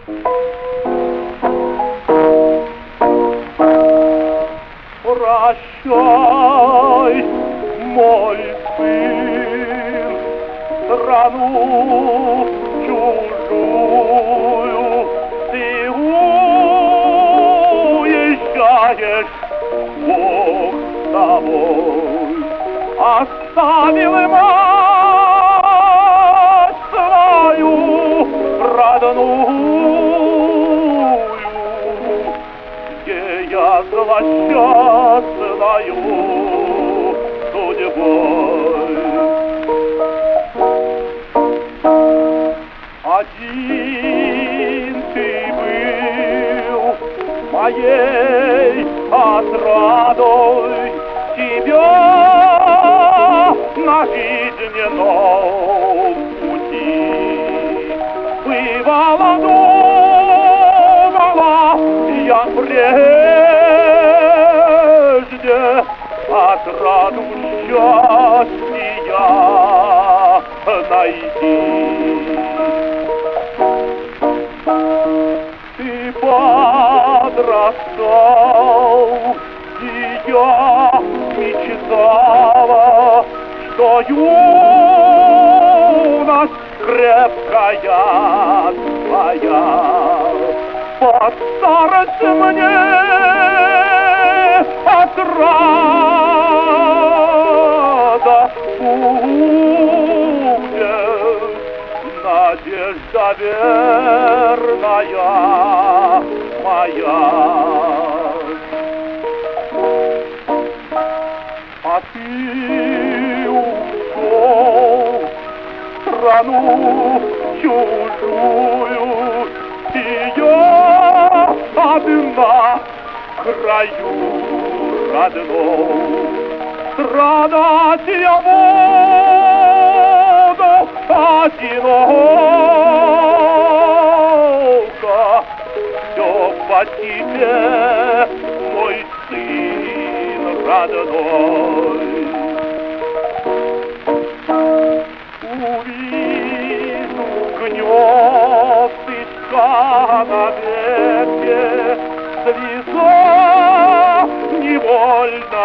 Прощай, мой сын, страну чужую ты уезжаешь, Бог с тобой. Оставил мать свою родную, где я злосчастною судьбой. Один ты был моей отрадой, тебя на жизненном пути бывало думала я прежде отраду счастья найти. Ты подрастал, и я мечтала, что юность крепкая твоя под старость мне отрада будет, надежда верная моя. А ты ушел в страну чужую, и я одна в краю родном. Страдать я буду одиноко, все по тебе, мой сын родной. Увижу гнездышко на ветке, слеза невольно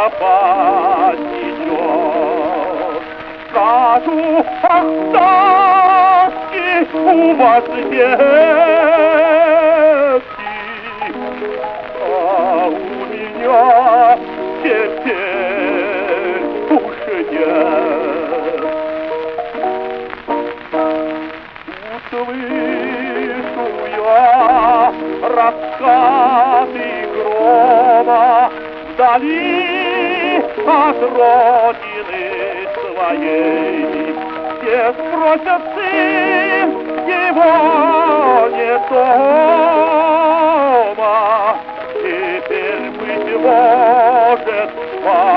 потечет. Скажу, ах, тоски у вас детки, а у меня теперь уж нет. Услышу я раскаты грома вдали от родины своей. Все спросят, сын его нет дома. Теперь, быть может,